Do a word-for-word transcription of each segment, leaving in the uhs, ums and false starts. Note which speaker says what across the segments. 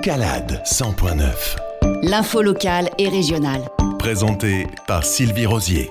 Speaker 1: Calade cent point neuf.
Speaker 2: L'info locale et régionale.
Speaker 1: Présenté par Sylvie Rosier.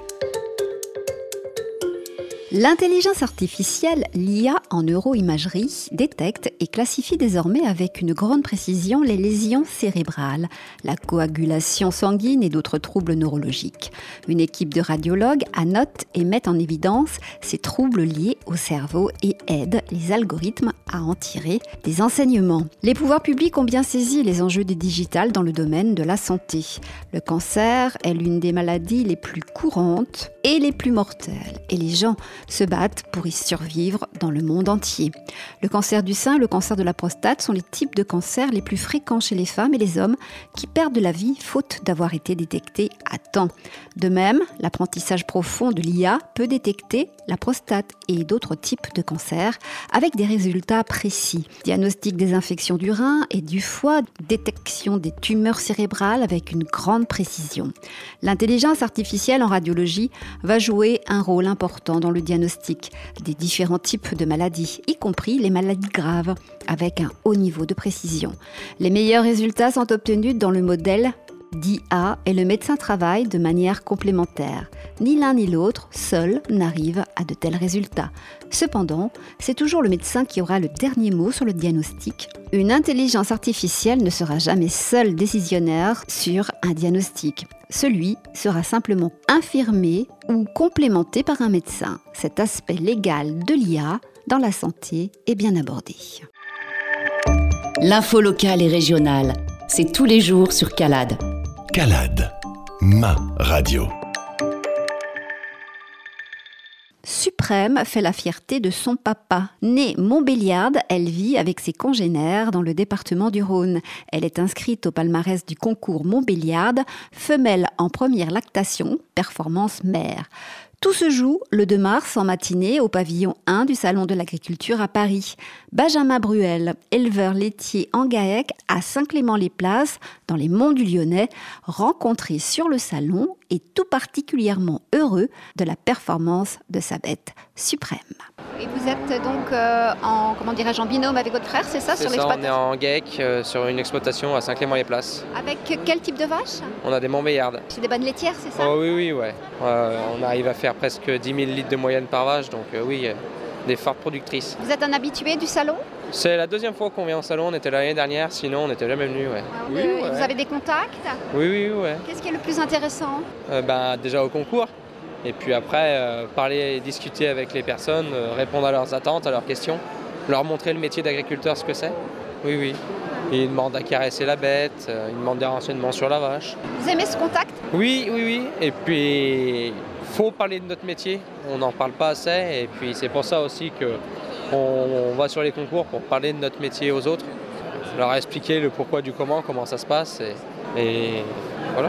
Speaker 3: L'intelligence artificielle, l'I A en neuroimagerie, détecte et classifie désormais avec une grande précision les lésions cérébrales, la coagulation sanguine et d'autres troubles neurologiques. Une équipe de radiologues annote et met en évidence ces troubles liés au cerveau et aide les algorithmes à en tirer des enseignements. Les pouvoirs publics ont bien saisi les enjeux du digital dans le domaine de la santé. Le cancer est l'une des maladies les plus courantes et les plus mortelles, et les gens se battent pour y survivre dans le monde entier. Le cancer du sein et le cancer de la prostate sont les types de cancers les plus fréquents chez les femmes et les hommes qui perdent la vie faute d'avoir été détectés à temps. De même, l'apprentissage profond de l'I A peut détecter la prostate et d'autres types de cancers avec des résultats précis. Diagnostic des infections du rein et du foie, détection des tumeurs cérébrales avec une grande précision. L'intelligence artificielle en radiologie va jouer un rôle important dans le diagnostic des différents types de maladies, y compris les maladies graves, avec un haut niveau de précision. Les meilleurs résultats sont obtenus dans le modèle d'I A et le médecin travaille de manière complémentaire. Ni l'un ni l'autre, seul, n'arrive à de tels résultats. Cependant, c'est toujours le médecin qui aura le dernier mot sur le diagnostic. Une intelligence artificielle ne sera jamais seule décisionnaire sur un diagnostic. Celui sera simplement infirmé ou complémenté par un médecin. Cet aspect légal de l'I A dans la santé est bien abordé.
Speaker 2: L'info locale et régionale, c'est tous les jours sur Calade.
Speaker 1: Calade, ma radio.
Speaker 3: Suprême fait la fierté de son papa. Née Montbéliarde, elle vit avec ses congénères dans le département du Rhône. Elle est inscrite au palmarès du concours Montbéliarde, femelle en première lactation, performance mère. Tout se joue le deux mars en matinée au pavillon un du Salon de l'Agriculture à Paris. Benjamin Bruel, éleveur laitier en GAEC à Saint-Clément-les-Places, dans les Monts du Lyonnais, rencontré sur le salon et tout particulièrement heureux de la performance de sa bête Suprême.
Speaker 4: Et vous êtes donc euh, en, comment dirais-je, en binôme avec votre frère, c'est ça?
Speaker 5: C'est
Speaker 4: sur
Speaker 5: ça,
Speaker 4: l'exploitation.
Speaker 5: on est en GAEC euh, sur une exploitation à Saint-Clément-les-Places.
Speaker 4: Avec quel type de vache?
Speaker 5: On a des Montbéliardes.
Speaker 4: C'est des bonnes laitières, c'est ça?
Speaker 5: Oh oui, oui, ouais. Euh, on arrive à faire presque dix mille litres de moyenne par vache, donc euh, oui, euh, des fortes productrices.
Speaker 4: Vous êtes un habitué du salon?
Speaker 5: C'est la deuxième fois qu'on vient au salon, on était là l'année dernière, sinon on n'était jamais venu, ouais.
Speaker 4: Oui,
Speaker 5: Oui,
Speaker 4: Vous
Speaker 5: ouais.
Speaker 4: avez des contacts?
Speaker 5: Oui, oui, ouais.
Speaker 4: Qu'est-ce qui est le plus intéressant?
Speaker 5: Euh, ben, déjà au concours, et puis après, euh, parler et discuter avec les personnes, euh, répondre à leurs attentes, à leurs questions, leur montrer le métier d'agriculteur, ce que c'est. Oui, oui. Ils demandent à caresser la bête, euh, ils demandent des renseignements sur la vache.
Speaker 4: Vous aimez ce contact?
Speaker 5: Oui, oui, oui. Et puis, il faut parler de notre métier. On n'en parle pas assez. Et puis, c'est pour ça aussi qu'on on va sur les concours pour parler de notre métier aux autres. Leur expliquer le pourquoi du comment, comment ça se passe. Et, et voilà.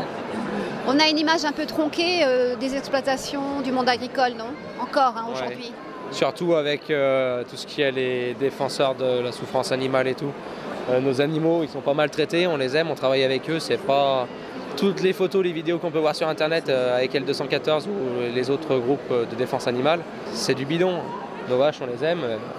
Speaker 4: On a une image un peu tronquée euh, des exploitations du monde agricole, non? Encore hein,
Speaker 5: Ouais.
Speaker 4: aujourd'hui.
Speaker 5: Surtout avec euh, tout ce qui est les défenseurs de la souffrance animale et tout. Euh, nos animaux, ils sont pas maltraités, on les aime, on travaille avec eux. C'est pas toutes les photos, les vidéos qu'on peut voir sur internet euh, avec L deux cent quatorze ou les autres groupes de défense animale, c'est du bidon. Nos vaches, on les aime.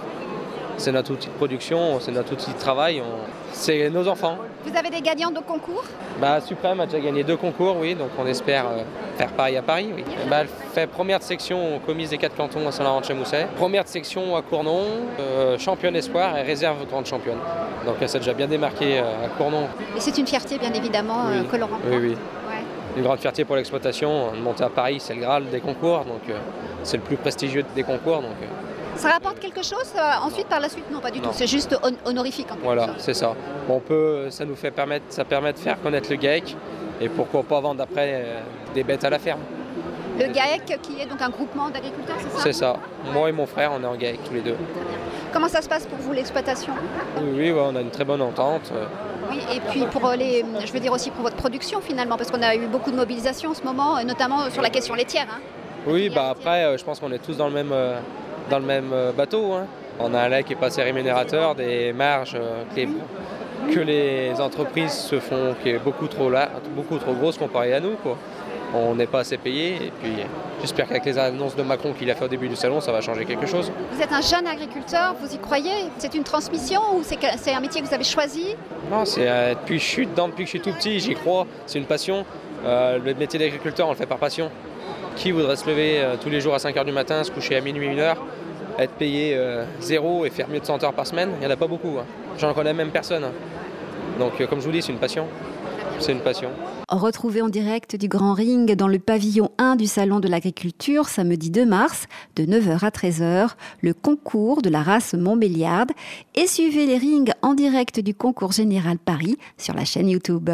Speaker 5: C'est notre outil de production, c'est notre outil de travail, on... c'est nos enfants.
Speaker 4: Vous avez des gagnants de concours?
Speaker 5: Bah, Suprême a déjà gagné deux concours, oui, donc on espère euh, faire pareil à Paris. Oui. Bah, elle fait première de section aux commises des quatre cantons à Saint-Laurent-de-Chamousset, première de section à Cournon, euh, championne espoir et réserve grande championne. Donc elle s'est déjà bien démarquée euh, à Cournon.
Speaker 4: Et c'est une fierté, bien évidemment,
Speaker 5: Oui.
Speaker 4: euh, que l'on rencontre.
Speaker 5: Oui, oui.
Speaker 4: Ouais.
Speaker 5: Une grande fierté pour l'exploitation. De monter à Paris, c'est le Graal des concours, donc euh, c'est le plus prestigieux des concours. Donc, euh,
Speaker 4: Ça rapporte quelque chose euh, ensuite par la suite? Non, pas du
Speaker 5: Non.
Speaker 4: tout. C'est juste hon- honorifique. En quelque
Speaker 5: Voilà,
Speaker 4: sorte.
Speaker 5: c'est ça. Bon, on peut, ça nous fait permettre, ça permet de faire connaître le GAEC et pourquoi pas vendre après euh, des bêtes à la ferme.
Speaker 4: Le GAEC, qui est donc un groupement d'agriculteurs, c'est ça?
Speaker 5: C'est ça. Moi et mon frère, on est en GAEC tous les deux.
Speaker 4: Très bien. Comment ça se passe pour vous, l'exploitation?
Speaker 5: Oui, oui, ouais, on a une très bonne entente. euh,
Speaker 4: Oui, et puis pour euh, les, je veux dire aussi pour votre production finalement, parce qu'on a eu beaucoup de mobilisation en ce moment, euh, notamment sur la question laitière. Hein.
Speaker 5: Oui, bah après, euh, je pense qu'on est tous dans le même, euh, dans le même euh, bateau. Hein. On a un lait qui est pas assez rémunérateur, des marges euh, que, les, que les entreprises se font, qui est beaucoup trop là, beaucoup trop grosse comparée à nous, quoi. on n'est pas assez payé. Et puis j'espère qu'avec les annonces de Macron qu'il a fait au début du salon, ça va changer quelque chose.
Speaker 4: Vous êtes un jeune agriculteur, vous y croyez? C'est une transmission ou c'est, que, c'est un métier que vous avez choisi?
Speaker 5: Non, c'est, euh, depuis, que je suis dedans, depuis que je suis tout petit, j'y crois, c'est une passion. Euh, le métier d'agriculteur, on le fait par passion. Qui voudrait se lever euh, tous les jours à cinq heures du matin, se coucher à minuit, une heure, être payé euh, zéro et faire mieux de cent heures par semaine? Il n'y en a pas beaucoup. Hein. J'en connais même personne. Hein. Donc euh, comme je vous dis, c'est une passion. C'est une passion.
Speaker 3: Retrouvez en direct du Grand Ring dans le pavillon un du Salon de l'Agriculture samedi deux mars de neuf heures à treize heures le concours de la race Montbéliarde et suivez les rings en direct du concours général Paris sur la chaîne YouTube.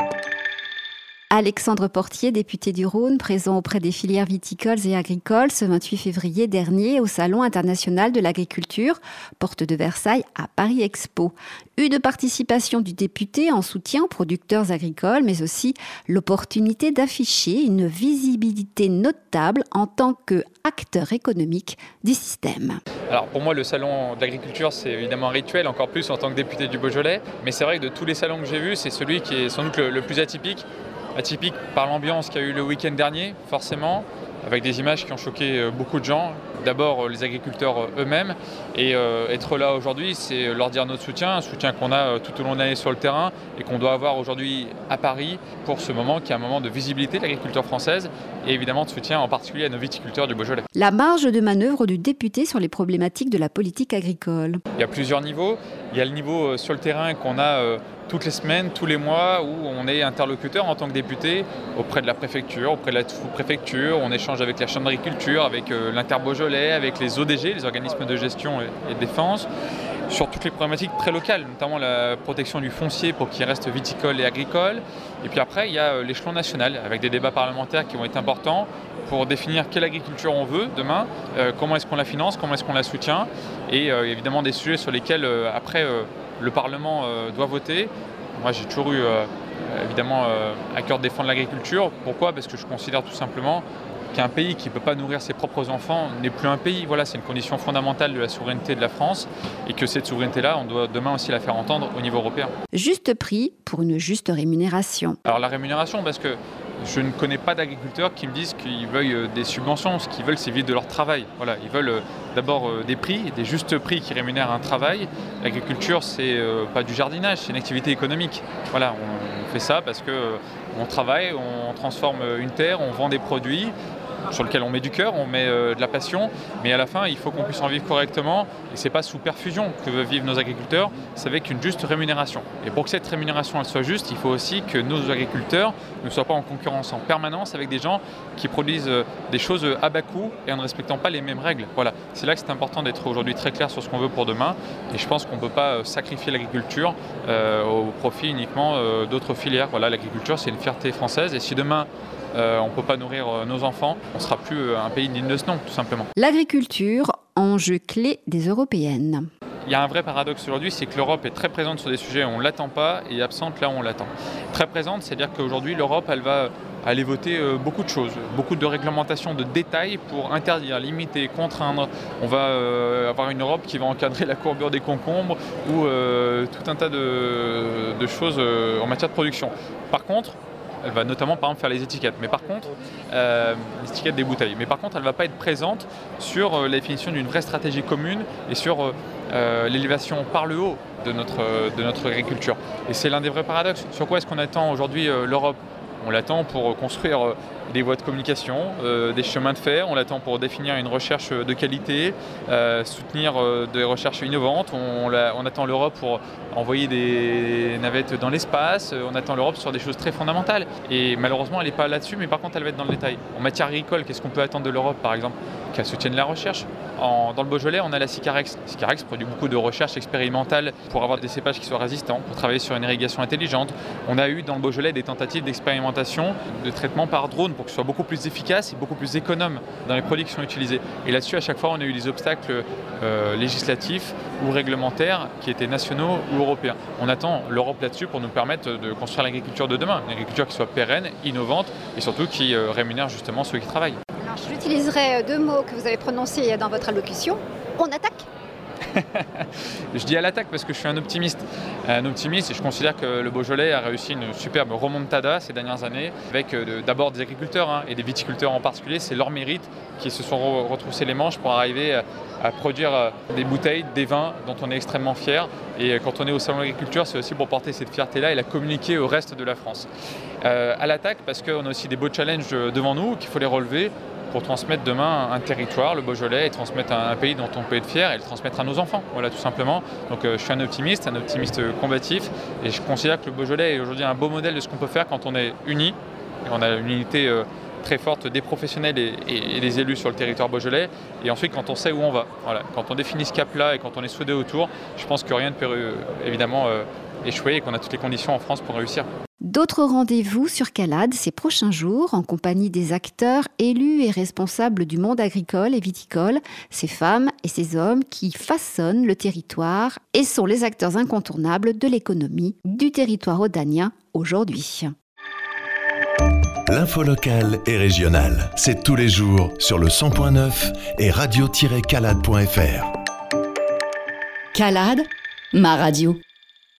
Speaker 3: Alexandre Portier, député du Rhône, présent auprès des filières viticoles et agricoles ce vingt-huit février dernier au Salon international de l'agriculture, porte de Versailles à Paris Expo. Une participation du député en soutien aux producteurs agricoles, mais aussi l'opportunité d'afficher une visibilité notable en tant qu'acteur économique du système.
Speaker 6: Alors pour moi, le salon de l'agriculture, c'est évidemment un rituel, encore plus en tant que député du Beaujolais. Mais c'est vrai que de tous les salons que j'ai vus, c'est celui qui est sans doute le, le plus atypique. Atypique par l'ambiance qu'il y a eu le week-end dernier, forcément, avec des images qui ont choqué beaucoup de gens. D'abord les agriculteurs eux-mêmes, et euh, être là aujourd'hui, c'est leur dire notre soutien, un soutien qu'on a tout au long de l'année sur le terrain et qu'on doit avoir aujourd'hui à Paris pour ce moment qui est un moment de visibilité de l'agriculture française et évidemment de soutien en particulier à nos viticulteurs du Beaujolais.
Speaker 3: La marge de manœuvre du député sur les problématiques de la politique agricole.
Speaker 6: Il y a plusieurs niveaux. Il y a le niveau sur le terrain qu'on a euh, toutes les semaines, tous les mois, où on est interlocuteur en tant que député auprès de la préfecture, auprès de la sous-préfecture. On échange avec la chambre d'agriculture, avec euh, l'Inter-Beaujolais, avec les O D G, les organismes de gestion et de défense, sur toutes les problématiques très locales, notamment la protection du foncier pour qu'il reste viticole et agricole. Et puis après, il y a l'échelon national, avec des débats parlementaires qui vont être importants pour définir quelle agriculture on veut demain, euh, comment est-ce qu'on la finance, comment est-ce qu'on la soutient, et euh, évidemment des sujets sur lesquels euh, après euh, le Parlement euh, doit voter. Moi j'ai toujours eu euh, évidemment euh, à cœur de défendre l'agriculture. Pourquoi ? Parce que je considère tout simplement qu'un pays qui ne peut pas nourrir ses propres enfants n'est plus un pays. Voilà, c'est une condition fondamentale de la souveraineté de la France et que cette souveraineté-là, on doit demain aussi la faire entendre au niveau européen.
Speaker 3: Juste prix pour une juste rémunération.
Speaker 6: Alors la rémunération, parce que je ne connais pas d'agriculteurs qui me disent qu'ils veulent des subventions. Ce qu'ils veulent, c'est vivre de leur travail. Voilà, ils veulent d'abord des prix, des justes prix qui rémunèrent un travail. L'agriculture, c'est pas du jardinage, c'est une activité économique. Voilà, on fait ça parce que on travaille, on transforme une terre, on vend des produits sur lequel on met du cœur, on met euh, de la passion, mais à la fin, il faut qu'on puisse en vivre correctement, et c'est pas sous perfusion que veulent vivre nos agriculteurs, c'est avec une juste rémunération. Et pour que cette rémunération elle soit juste, il faut aussi que nos agriculteurs ne soient pas en concurrence en permanence avec des gens qui produisent euh, des choses à bas coût et en ne respectant pas les mêmes règles. Voilà, c'est là que c'est important d'être aujourd'hui très clair sur ce qu'on veut pour demain, et je pense qu'on ne peut pas euh, sacrifier l'agriculture euh, au profit uniquement euh, d'autres filières. Voilà, l'agriculture, c'est une fierté française, et si demain Euh, on ne peut pas nourrir euh, nos enfants, on ne sera plus euh, un pays digne de ce nom, tout simplement.
Speaker 3: L'agriculture, enjeu clé des européennes.
Speaker 6: Il y a un vrai paradoxe aujourd'hui, c'est que l'Europe est très présente sur des sujets où on ne l'attend pas et absente là où on l'attend. Très présente, c'est-à-dire qu'aujourd'hui l'Europe, elle va aller voter euh, beaucoup de choses, beaucoup de réglementations de détails pour interdire, limiter, contraindre. On va euh, avoir une Europe qui va encadrer la courbure des concombres ou euh, tout un tas de, de choses euh, en matière de production. Par contre, elle va notamment par exemple faire les étiquettes, mais par contre, euh, les étiquettes des bouteilles. Mais par contre, elle ne va pas être présente sur euh, la définition d'une vraie stratégie commune et sur euh, l'élévation par le haut de notre, euh, de notre agriculture. Et c'est l'un des vrais paradoxes. Sur quoi est-ce qu'on attend aujourd'hui euh, l'Europe ? On l'attend pour construire euh, des voies de communication, euh, des chemins de fer, on l'attend pour définir une recherche de qualité, euh, soutenir euh, des recherches innovantes, on, on, on attend l'Europe pour envoyer des navettes dans l'espace, on attend l'Europe sur des choses très fondamentales. Et malheureusement, elle n'est pas là-dessus, mais par contre, elle va être dans le détail. En matière agricole, qu'est-ce qu'on peut attendre de l'Europe, par exemple ? Qu'elle soutienne la recherche. En, dans le Beaujolais, on a la Sycarex. Sycarex produit beaucoup de recherches expérimentales pour avoir des cépages qui soient résistants, pour travailler sur une irrigation intelligente. On a eu dans le Beaujolais des tentatives d'expérimentation de traitement par drone pour que ce soit beaucoup plus efficace et beaucoup plus économe dans les produits qui sont utilisés. Et là-dessus, à chaque fois, on a eu des obstacles euh, législatifs ou réglementaires qui étaient nationaux ou européens. On attend l'Europe là-dessus pour nous permettre de construire l'agriculture de demain, une agriculture qui soit pérenne, innovante et surtout qui euh, rémunère justement ceux qui travaillent.
Speaker 4: Alors, j'utiliserai deux mots que vous avez prononcés dans votre allocution. On attaque.
Speaker 6: Je dis à l'attaque parce que je suis un optimiste. Un optimiste et je considère que le Beaujolais a réussi une superbe remontada ces dernières années avec euh, d'abord des agriculteurs hein, et des viticulteurs en particulier. C'est leur mérite qui se sont re- retroussés les manches pour arriver à, à produire euh, des bouteilles, des vins dont on est extrêmement fiers. Et euh, quand on est au Salon de l'Agriculture, c'est aussi pour porter cette fierté-là et la communiquer au reste de la France. Euh, à l'attaque parce qu'on a aussi des beaux challenges devant nous qu'il faut les relever pour transmettre demain un territoire, le Beaujolais, et transmettre un, un pays dont on peut être fier et le transmettre à nos enfants, voilà tout simplement. Donc euh, je suis un optimiste, un optimiste combatif et je considère que le Beaujolais est aujourd'hui un beau modèle de ce qu'on peut faire quand on est unis, et on a une unité euh, très forte des professionnels et, et, et des élus sur le territoire beaujolais, et ensuite quand on sait où on va, voilà. Quand on définit ce cap-là et quand on est soudé autour, je pense que rien ne peut euh, évidemment euh, échouer et qu'on a toutes les conditions en France pour réussir.
Speaker 3: D'autres rendez-vous sur Calade ces prochains jours en compagnie des acteurs élus et responsables du monde agricole et viticole, ces femmes et ces hommes qui façonnent le territoire et sont les acteurs incontournables de l'économie du territoire audanien aujourd'hui.
Speaker 1: L'info locale et régionale, c'est tous les jours sur le cent point neuf et radio tiret calade point f r.
Speaker 2: Calade, ma radio.